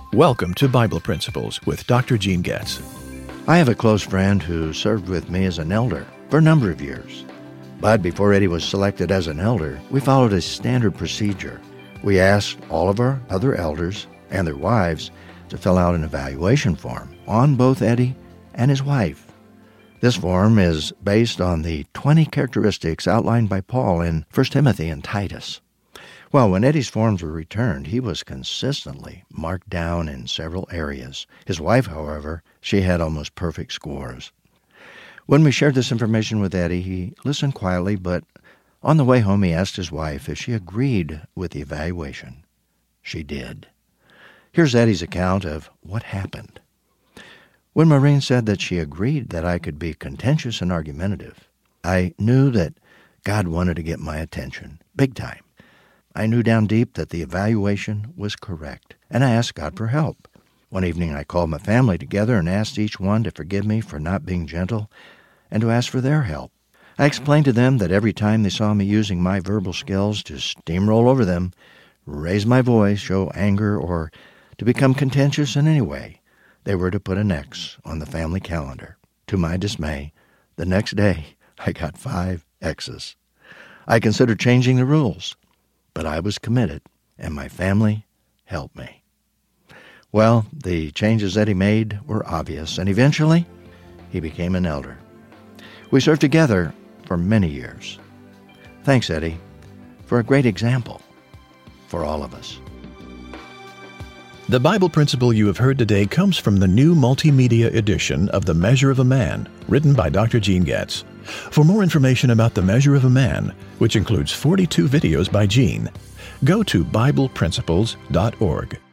Welcome to Bible Principles with Dr. Gene Getz. I have a close friend who served with me as an elder for a number of years. But before Eddie was selected as an elder, we followed a standard procedure. We asked all of our other elders and their wives to fill out an evaluation form on both Eddie and his wife. This form is based on the 20 characteristics outlined by Paul in 1 Timothy and Titus. Well, when Eddie's forms were returned, he was consistently marked down in several areas. His wife, however, she had almost perfect scores. When we shared this information with Eddie, he listened quietly, but on the way home he asked his wife if she agreed with the evaluation. She did. Here's Eddie's account of what happened. When Maureen said that she agreed that I could be contentious and argumentative, I knew that God wanted to get my attention, big time. I knew down deep that the evaluation was correct, and I asked God for help. One evening I called my family together and asked each one to forgive me for not being gentle and to ask for their help. I explained to them that every time they saw me using my verbal skills to steamroll over them, raise my voice, show anger, or to become contentious in any way, they were to put an X on the family calendar. To my dismay, the next day I got 5 X's. I considered changing the rules, but I was committed, and my family helped me. Well, the changes Eddie made were obvious, and eventually, he became an elder. We served together for many years. Thanks, Eddie, for a great example for all of us. The Bible principle you have heard today comes from the new multimedia edition of The Measure of a Man, written by Dr. Gene Getz. For more information about The Measure of a Man, which includes 42 videos by Gene, go to BiblePrinciples.org.